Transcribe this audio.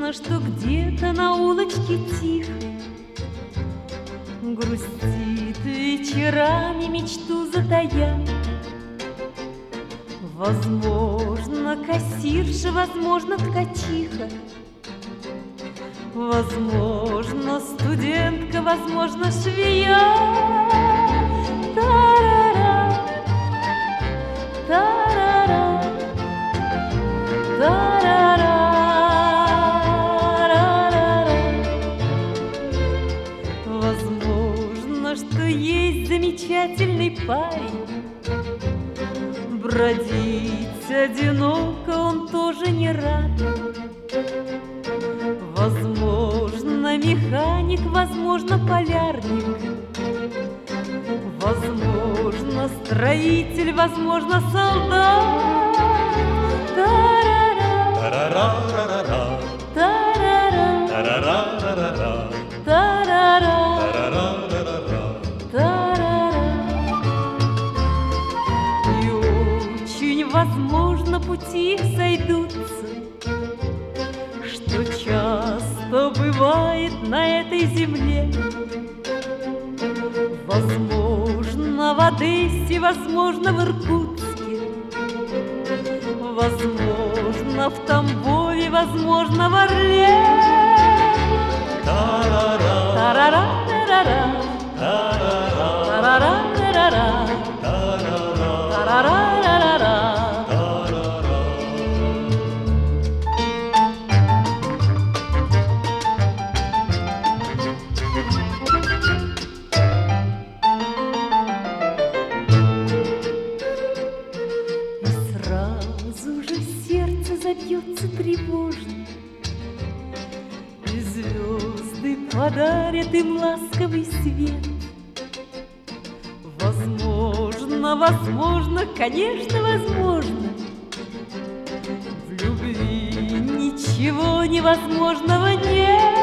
Возможно, что где-то на улочке тихо грустит вечерами, мечту затая. Возможно, кассирша, возможно, ткачиха, возможно, студентка, возможно, швея. Та-ра-ра, та-ра-ра, та-ра-ра, ра-ра-ра. Возможно, что есть замечательный парень, бродить одиноко он тоже не рад. Возможно, механик, возможно, полярник, возможно, строитель, возможно, солдат. Та-ра-ра, Та-ра-ра-ра-ра, та-ра-ра, та-ра-ра-ра-ра, та-ра-ра, та-ра-ра-ра-ра. та-ра-ра. И очень возможно, пути их сойдутся, что часто бывает на этой земле. Возможно, в Одессе, возможно, в Иркутске, возможно, в Тамбове, возможно, в Орле. Та-ра-ра, Тарара, тарара, та-ра-ра, тарара, тарара, та-ра-ра, тарара, тарара. та-ра-ра. И сразу же сердце забьется тревожно, и звезды подарят им ласковый свет. Возможно, возможно, конечно, возможно, в любви ничего невозможного нет.